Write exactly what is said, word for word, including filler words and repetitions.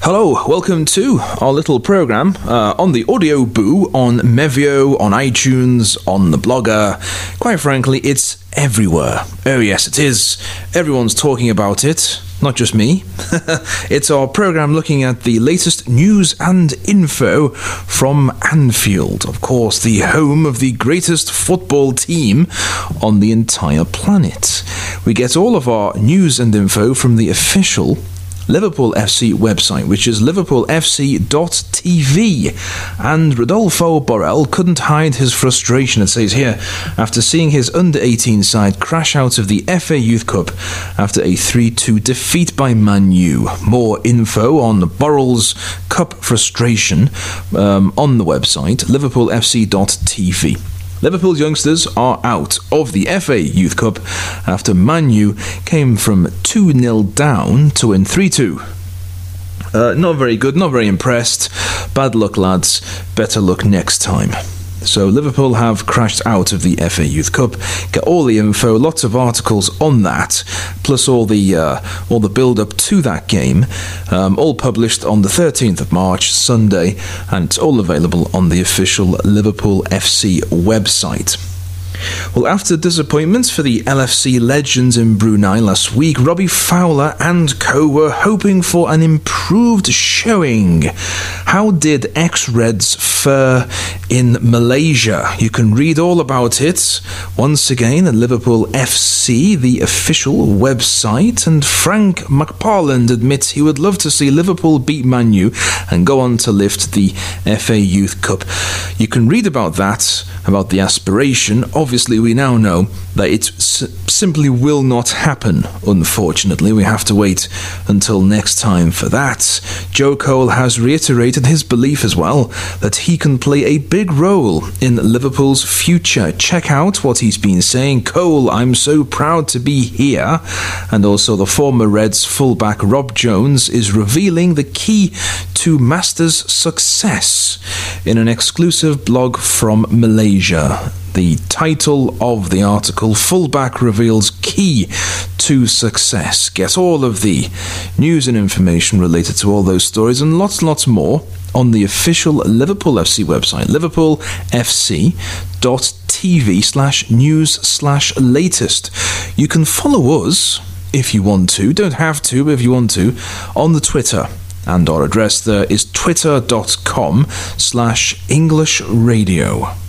Hello, welcome to our little program uh, on the Audio Boo, on Mevio, on iTunes, on the Blogger. Quite frankly, it's everywhere. Oh yes, it is. Everyone's talking about it, not just me. It's our program looking at the latest news and info from Anfield, of course, the home of the greatest football team on the entire planet. We get all of our news and info from the official Liverpool F C website, which is liverpool f c dot t v, and Rodolfo Borrell couldn't hide his frustration, it says here, after seeing his under eighteen side crash out of the F A Youth Cup after a three two defeat by Man U. More info on Borrell's cup frustration um, on the website liverpool f c dot t v. Liverpool's youngsters are out of the F A Youth Cup after Man U came from two nil down to win three two. Uh, not very good, not very impressed. Bad luck, lads. Better luck next time. So Liverpool have crashed out of the F A Youth Cup. Get all the info, lots of articles on that, plus all the uh, all the build-up to that game, um, all published on the thirteenth of March, Sunday, and it's all available on the official Liverpool F C website. Well, after disappointments for the L F C legends in Brunei last week, Robbie Fowler and co were hoping for an improved showing. How did ex-Reds fare in Malaysia? You can read all about it once again at Liverpool F C, the official website, and Frank McParland admits he would love to see Liverpool beat Man U and go on to lift the F A Youth Cup. You can read about that, about the aspiration. Obviously, we now know that it s- simply will not happen, unfortunately. We have to wait until next time for that. Joe Cole has reiterated his belief as well that he can play a big role in Liverpool's future. Check out what he's been saying. Cole, I'm so proud to be here. And also the former Reds fullback Rob Jones is revealing the key to Masters' success in an exclusive blog from Malaysia. The title of the article, Fullback Reveals Key to Success. Get all of the news and information related to all those stories and lots, lots more on the official Liverpool F C website, liverpool f c dot t v slash news slash latest. You can follow us if you want to, don't have to, but if you want to, on the Twitter. And our address there is twitter dot com slash English Radio.